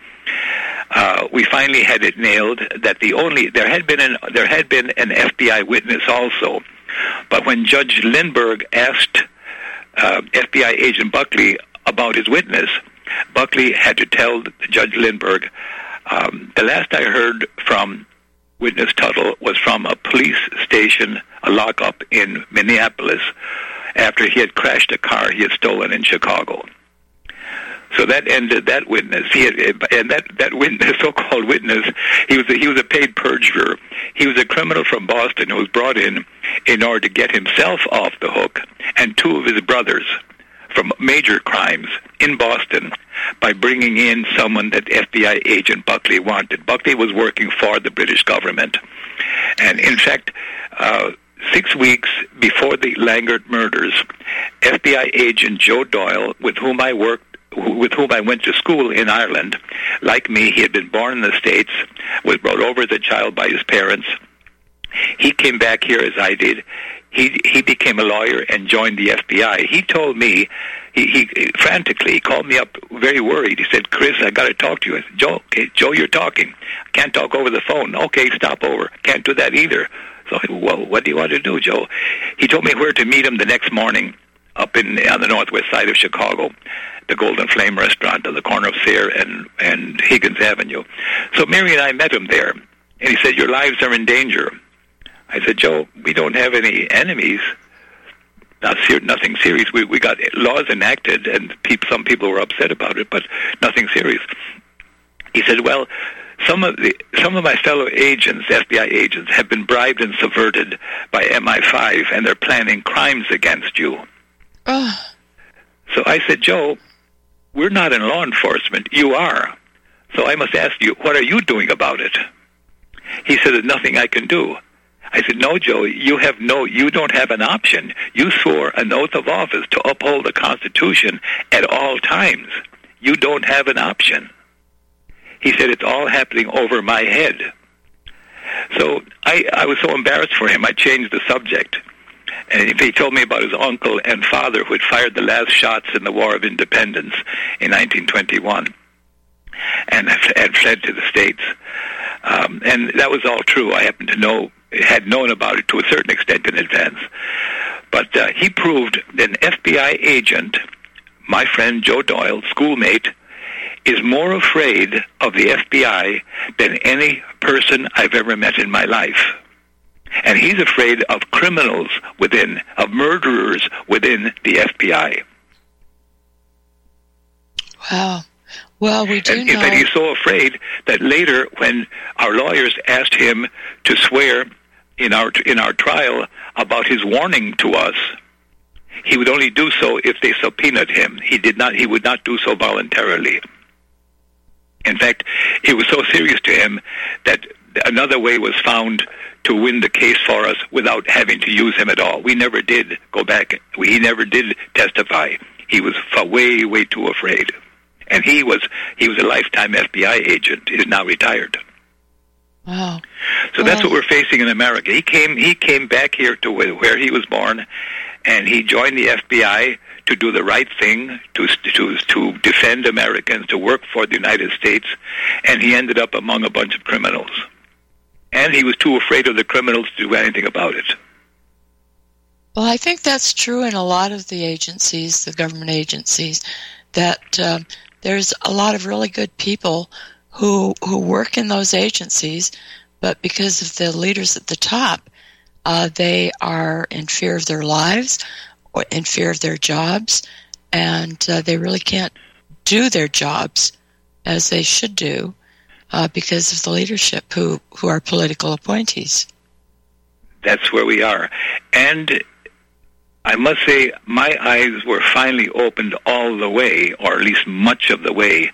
uh, we finally had it nailed that the only there had been an there had been an F B I witness also, but when Judge Lindbergh asked uh, F B I agent Buckley about his witness, Buckley had to tell Judge Lindbergh, um, the last I heard from witness Tuttle was from a police station, a lockup in Minneapolis, after he had crashed a car he had stolen in Chicago. So that ended that witness. He had, and that that witness, so-called witness, he was a, he was a paid perjurer. He was a criminal from Boston who was brought in in order to get himself off the hook, and two of his brothers from major crimes in Boston, by bringing in someone that F B I agent Buckley wanted. Buckley was working for the British government. And in fact, uh, six weeks before the Langert murders, F B I agent Joe Doyle, with whom I worked, with whom I went to school in Ireland, like me, he had been born in the States, was brought over as a child by his parents. He came back here as I did. He he became a lawyer and joined the F B I. He told me, he, he frantically he called me up, very worried. He said, "Chris, I got to talk to you." I said, "Joe, okay, Joe, you're talking. Can't talk over the phone." "Okay, stop over." "Can't do that either." So, I said, "Well, what do you want to do, Joe?" He told me where to meet him the next morning, up in on the northwest side of Chicago, the Golden Flame restaurant on the corner of Sayre and and Higgins Avenue. So Mary and I met him there, and he said, "Your lives are in danger." I said, "Joe, we don't have any enemies. Not ser- nothing serious. We we got laws enacted, and people, some people were upset about it, but nothing serious." He said, "Well, some of the some of my fellow agents, F B I agents, have been bribed and subverted by M I five, and they're planning crimes against you." Oh. So I said, "Joe, we're not in law enforcement. You are. So I must ask you, what are you doing about it?" He said, "There's nothing I can do." I said, "No, Joe, you have no, you don't have an option. You swore an oath of office to uphold the Constitution at all times. You don't have an option." He said, "It's all happening over my head." So I, I was so embarrassed for him, I changed the subject. And he told me about his uncle and father who had fired the last shots in the War of Independence in nineteen twenty-one. and had fled to the States. Um, and that was all true. I happened to know, had known about it to a certain extent in advance. But uh, he proved that an F B I agent, my friend Joe Doyle, schoolmate, is more afraid of the F B I than any person I've ever met in my life. And he's afraid of criminals within, of murderers within the F B I. Wow. Well, we do and, know... And he's so afraid that later, when our lawyers asked him to swear in our in our trial about his warning to us, he would only do so if they subpoenaed him. He did not. He would not do so voluntarily. In fact, it was so serious to him that another way was found to win the case for us without having to use him at all. We never did go back. We, he never did testify. He was way, way too afraid. And he was he was a lifetime F B I agent. He's now retired. Wow. So well, that's what we're facing in America. He came he came back here to where he was born, and he joined the F B I to do the right thing, to to to defend Americans, to work for the United States, and he ended up among a bunch of criminals. And he was too afraid of the criminals to do anything about it. Well, I think that's true in a lot of the agencies, the government agencies, that uh, there's a lot of really good people who who work in those agencies, but because of the leaders at the top, uh, they are in fear of their lives or in fear of their jobs, and uh, they really can't do their jobs as they should do uh, because of the leadership who, who are political appointees. That's where we are. And I must say, my eyes were finally opened all the way, or at least much of the way,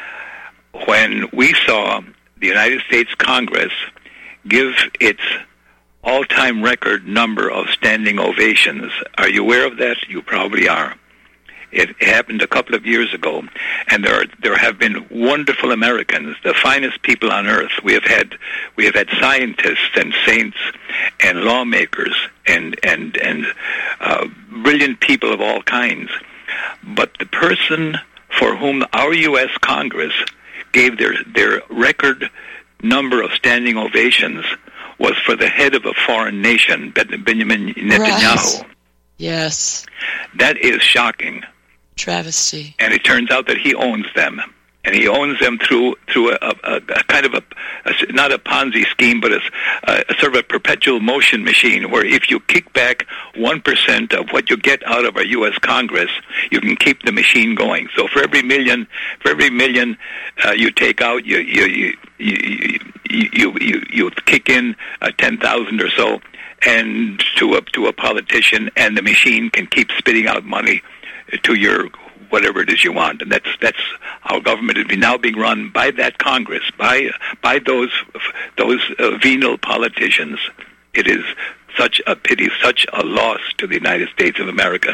when we saw the United States Congress give its all-time record number of standing ovations. Are you aware of that? You probably are. It happened a couple of years ago, and there are, there have been wonderful Americans, the finest people on earth. We have had we have had scientists and saints and lawmakers and and and uh, brilliant people of all kinds. But the person for whom our U S Congress gave their their record number of standing ovations was for the head of a foreign nation, Benjamin Netanyahu. Right. Yes. That is shocking. Travesty. And it turns out that he owns them. And he owns them through through a, a, a kind of a, a, not a Ponzi scheme, but a, a sort of a perpetual motion machine where if you kick back one percent of what you get out of our U S Congress, you can keep the machine going. So for every million, for every million uh, you take out, you you you you you, you, you, you kick in uh, ten thousand or so, and to a to a politician, and the machine can keep spitting out money to your whatever it is you want. And that's that's how government is now being run by that Congress, by by those those uh, venal politicians. It is such a pity, such a loss to the United States of America.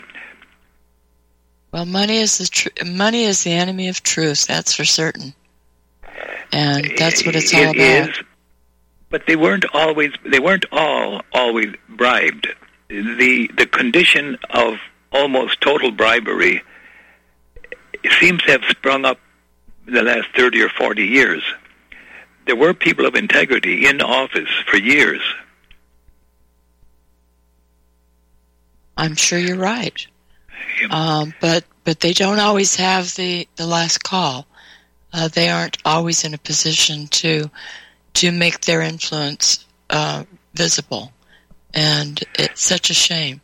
Well, money is the tr- money is the enemy of truth. That's for certain, and that's what it's all it about. Is, but they weren't always. They weren't all always bribed. The the condition of almost total bribery seems to have sprung up in the last thirty or forty years. There were people of integrity in office for years. I'm sure you're right. Um, but but they don't always have the, the last call. Uh, they aren't always in a position to to make their influence uh, visible. And it's such a shame.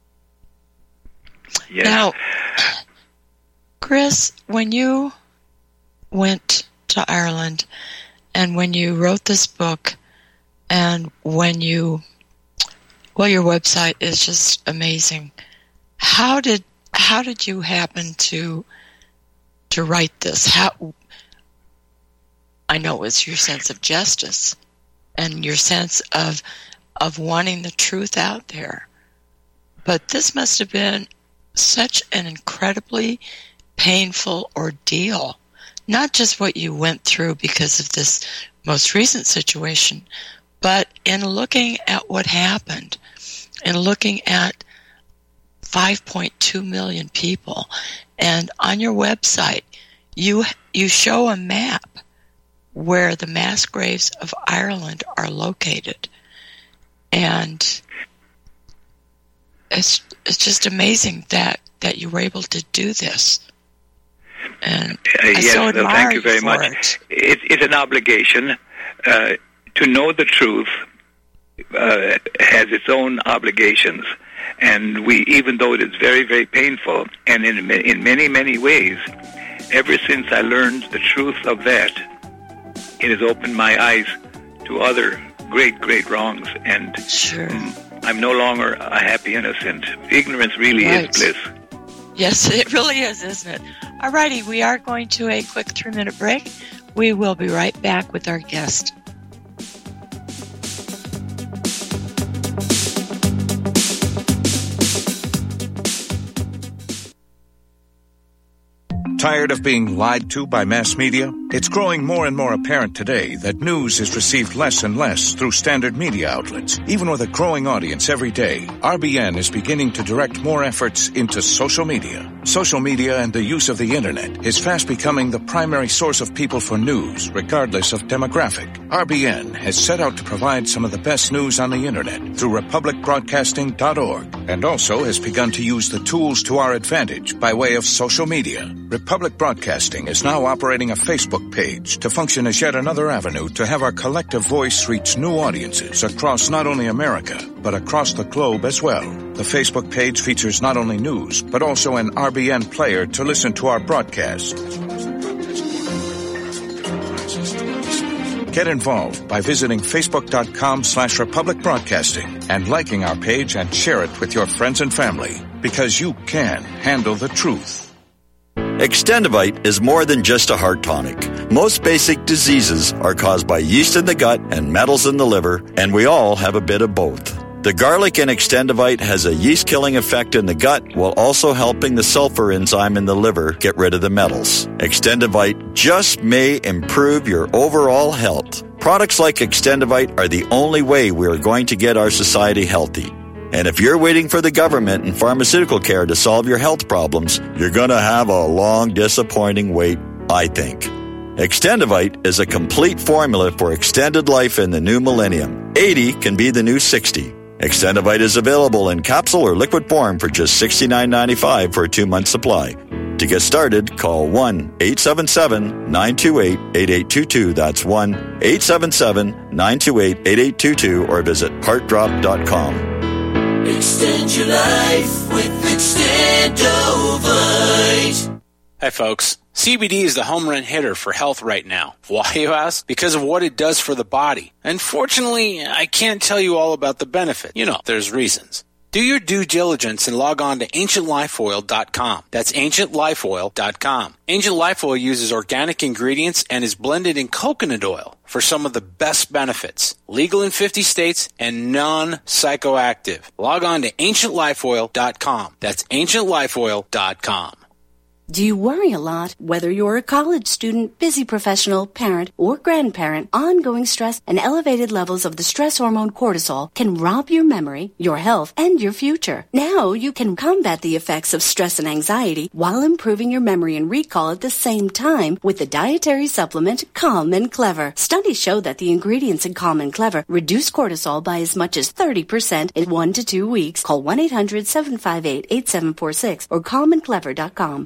Yes. Now, Chris, when you went to Ireland and when you wrote this book and when you, well, your website is just amazing. How did how did you happen to to write this? How I know it was your sense of justice and your sense of of wanting the truth out there, but this must have been such an incredibly painful ordeal. Not just what you went through because of this most recent situation, but in looking at what happened, and looking at five point two million people. And on your website, you you show a map where the mass graves of Ireland are located. And it's it's just amazing that, that you were able to do this. And uh, I yes, so well, thank you very you much. It. It, it's an obligation. Uh, to know the truth uh, has its own obligations. And we, even though it is very, very painful, and in in many, many ways, ever since I learned the truth of that, it has opened my eyes to other great, great wrongs. And sure. I'm no longer a happy innocent. Ignorance really right. is bliss. Yes, it really is, isn't it? All righty, we are going to a quick three-minute break. We will be right back with our guest. Tired of being lied to by mass media? It's growing more and more apparent today that news is received less and less through standard media outlets. Even with a growing audience every day, R B N is beginning to direct more efforts into social media. Social media and the use of the internet is fast becoming the primary source of people for news, regardless of demographic. R B N has set out to provide some of the best news on the internet through republic broadcasting dot org, and also has begun to use the tools to our advantage by way of social media. Republic Broadcasting is now operating a Facebook page to function as yet another avenue to have our collective voice reach new audiences across not only America, but across the globe as well. The Facebook page features not only news, but also an R B N player to listen to our broadcast. Get involved by visiting facebook.com slash Republic Broadcasting and liking our page and share it with your friends and family, because you can handle the truth. Extendivite is more than just a heart tonic. Most basic diseases are caused by yeast in the gut and metals in the liver, and we all have a bit of both. The garlic in Extendivite has a yeast-killing effect in the gut while also helping the sulfur enzyme in the liver get rid of the metals. Extendivite just may improve your overall health. Products like Extendivite are the only way we are going to get our society healthy. And if you're waiting for the government and pharmaceutical care to solve your health problems, you're going to have a long, disappointing wait, I think. Extendivite is a complete formula for extended life in the new millennium. eighty can be the new sixty. Extendivite is available in capsule or liquid form for just sixty-nine ninety-five for a two-month supply. To get started, call one eight seven seven, nine two eight, eight eight two two. That's one eight seven seven, nine two eight, eight eight two two, or visit heart drop dot com. Extend your life with Extendovite. Hi, folks. C B D is the home run hitter for health right now. Why, you ask? Because of what it does for the body. Unfortunately, I can't tell you all about the benefit. You know, there's reasons. Do your due diligence and log on to ancient life oil dot com. That's ancient life oil dot com. Ancient Life Oil uses organic ingredients and is blended in coconut oil for some of the best benefits. Legal in fifty states and non-psychoactive. Log on to ancient life oil dot com. That's ancient life oil dot com. Do you worry a lot? Whether you're a college student, busy professional, parent, or grandparent, ongoing stress and elevated levels of the stress hormone cortisol can rob your memory, your health, and your future. Now you can combat the effects of stress and anxiety while improving your memory and recall at the same time with the dietary supplement Calm and Clever. Studies show that the ingredients in Calm and Clever reduce cortisol by as much as thirty percent in one to two weeks. Call one eight hundred, seven five eight, eight seven four six or calm and clever dot com.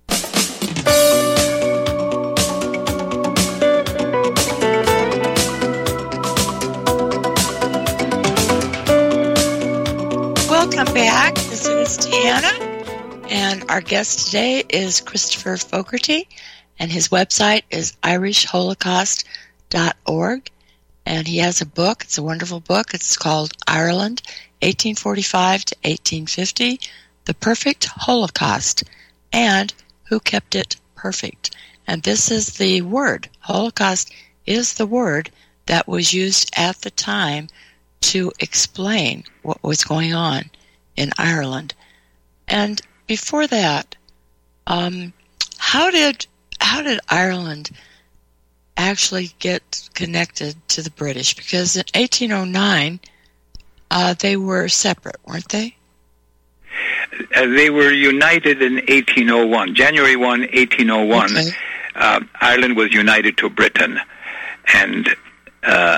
Welcome back. This is Deanna, and our guest today is Christopher Fogarty, and his website is irish holocaust dot org, and he has a book. It's a wonderful book. It's called Ireland, eighteen forty-five to eighteen fifty, The Perfect Holocaust, and Who Kept It Perfect. And this is the word. Holocaust is the word that was used at the time to explain what was going on in Ireland. And before that, um, how did how did Ireland actually get connected to the British? Because in eighteen oh nine, uh, they were separate, weren't they? Uh, they were united in eighteen oh one, January first, eighteen oh one. Okay. uh, Ireland was united to Britain, and uh,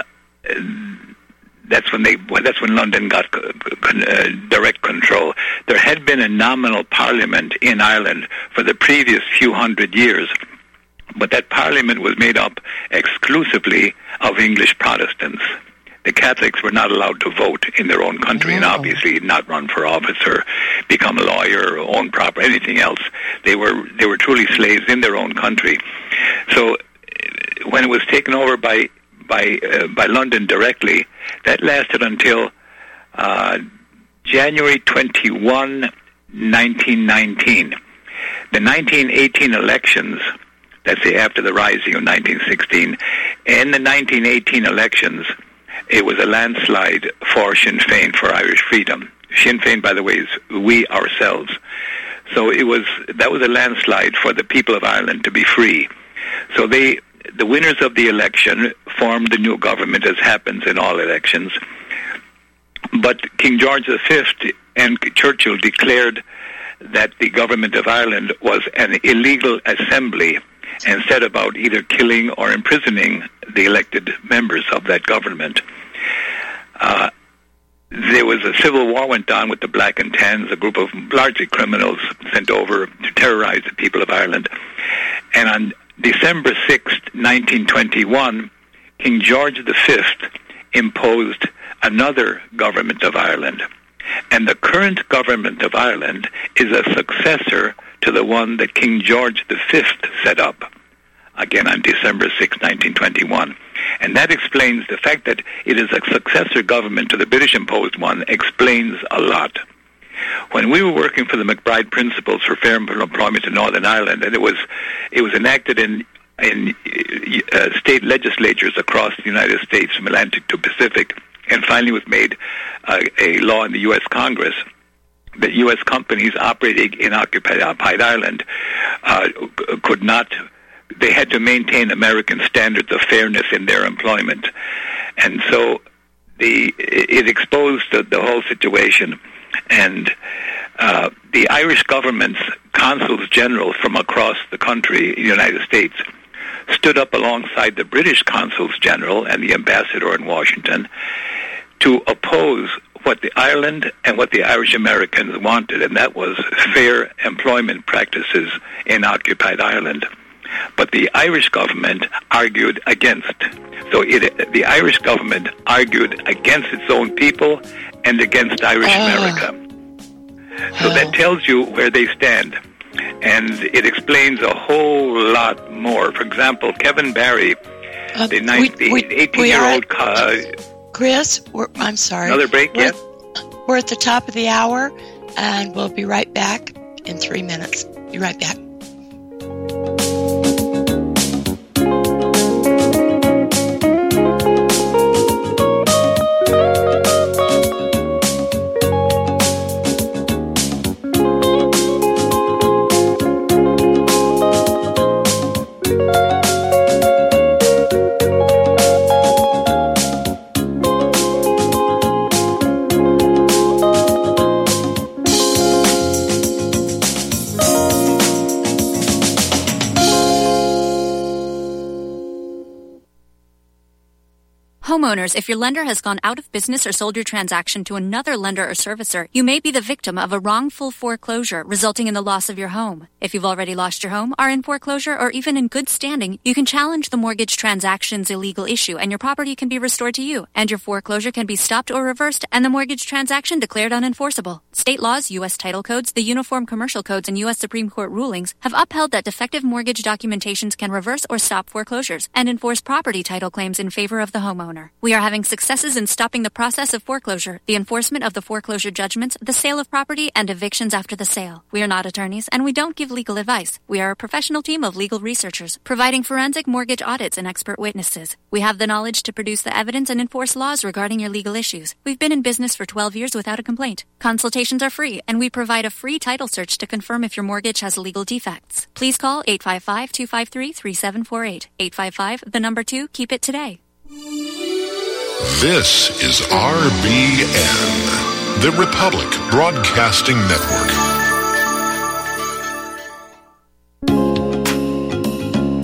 that's when they that's when London got uh, direct control. There had been a nominal parliament in Ireland for the previous few hundred years, but that parliament was made up exclusively of English Protestants. The Catholics were not allowed to vote in their own country, oh. and obviously not run for office or become a lawyer or own property, anything else. They were they were truly slaves in their own country. So when it was taken over by by uh, by London directly, that lasted until uh, January twenty-first, nineteen nineteen. The nineteen eighteen elections, that's the after the rising of nineteen sixteen, and the nineteen eighteen elections, it was a landslide for Sinn Féin, for Irish freedom. Sinn Féin, by the way, is we ourselves. So it was that was a landslide for the people of Ireland to be free. So they, the winners of the election, formed the new government, as happens in all elections. But King George the Fifth and Churchill declared that the government of Ireland was an illegal assembly, and set about either killing or imprisoning the elected members of that government. Uh, there was a civil war went on with the Black and Tans, a group of largely criminals sent over to terrorize the people of Ireland. And on December sixth, nineteen twenty-one, King George the Fifth imposed another government of Ireland. And the current government of Ireland is a successor to the one that King George the Fifth set up, again on December sixth, nineteen twenty-one. And that explains the fact that it is a successor government to the British-imposed one, explains a lot. When we were working for the MacBride Principles for Fair Employment in Northern Ireland, and it was it was enacted in in uh, state legislatures across the United States from Atlantic to Pacific, and finally was made uh, a law in the U S Congress, that U S companies operating in occupied, occupied Ireland uh, could not, they had to maintain American standards of fairness in their employment. And so the it exposed the, the whole situation. And uh, the Irish government's consuls general from across the country, the United States, stood up alongside the British consuls general and the ambassador in Washington to oppose what the Ireland and what the Irish Americans wanted, and that was fair employment practices in occupied Ireland. But the Irish government argued against. So it, the Irish government argued against its own people and against Irish uh, America. So uh, that tells you where they stand. And it explains a whole lot more. For example, Kevin Barry, uh, the eighteen-year-old... Uh, Chris, we're, I'm sorry. Another break, we're, yes? We're at the top of the hour, and we'll be right back in three minutes. Be right back. Homeowners, if your lender has gone out of business or sold your transaction to another lender or servicer, you may be the victim of a wrongful foreclosure resulting in the loss of your home. If you've already lost your home, are in foreclosure, or even in good standing, you can challenge the mortgage transaction's illegal issue and your property can be restored to you, and your foreclosure can be stopped or reversed and the mortgage transaction declared unenforceable. State laws, U S title codes, the Uniform Commercial Codes, and U S Supreme Court rulings have upheld that defective mortgage documentations can reverse or stop foreclosures and enforce property title claims in favor of the homeowner. We are having successes in stopping the process of foreclosure, the enforcement of the foreclosure judgments, the sale of property, and evictions after the sale. We are not attorneys, and we don't give legal advice. We are a professional team of legal researchers, providing forensic mortgage audits and expert witnesses. We have the knowledge to produce the evidence and enforce laws regarding your legal issues. We've been in business for twelve years without a complaint. Consultations are free, and we provide a free title search to confirm if your mortgage has legal defects. Please call eight five five, two five three, three seven four eight. eight five five, the number two, keep it today. This is R B N, the Republic Broadcasting Network.